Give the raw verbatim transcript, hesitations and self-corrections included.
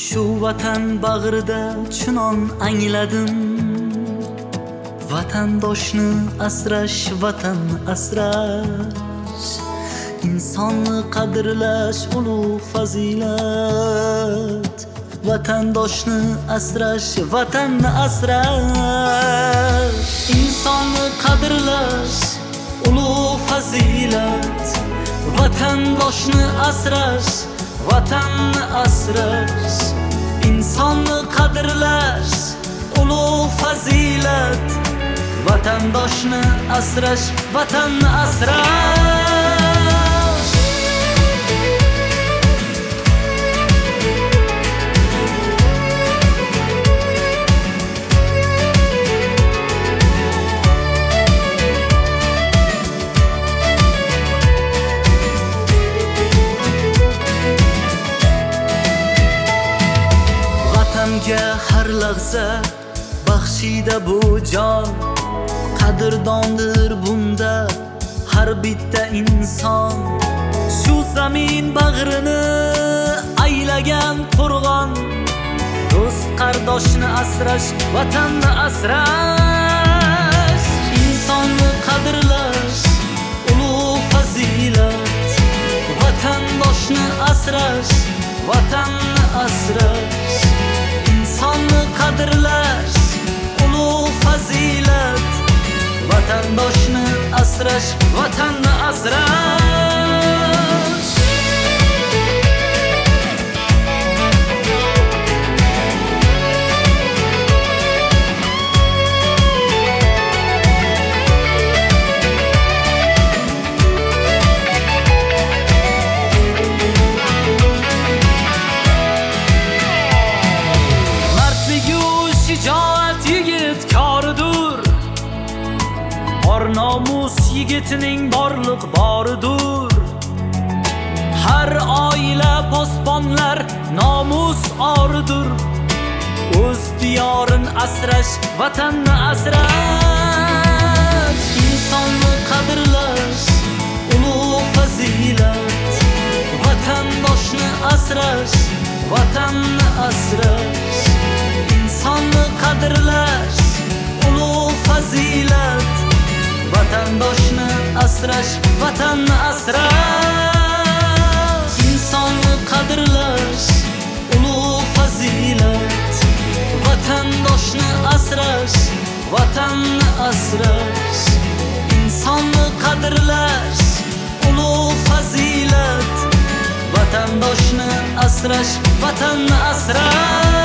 Shu vatan bag'rida chunon angladim. Vatandoshni asrash, vatan asrash, insonni qadrlash ulug' fazilat. Vatandoshni asrash, vatanni asrash, insonni qadrlash ulug' fazilat. Vatandoshni asrash, vatanni asrash, insonni qadrlash ulug' fazilat. Vatandoshni asrash, vatanni asrash. Vatanga har lahza baxshida bu jon, qadrdondir bunda har bitta inson. Shu zamin bag'rini aylagan qo'rg'on, do'st qardoshni asrash, vatanni asrash, insonni qadrlash ulug' fazilat. Vatandoshni asrash, vatanni asrash, insonni qadrlash ulug' fazilat. Vatandoshni asrash, vatanni asrash. Mardligu shijoat yigit koridur, or nomus yigitining borliq boridur. Har oila posbonlar nomus oridur. O'z diyorin asrash, vatanni asrash, insonni qadrlash ulug' fazilat. Vatandoshni asrash, vatanni asrash, insonni qadrlash ulug' fazilat. Vatandoshni asrash, vatanni asrash, insonni qadrlash ulug' fazilat. Vatandoshni asrash, vatanni asrash, insonni qadrlash ulug' fazilat. Vatandoshni asrash, vatanni asrash.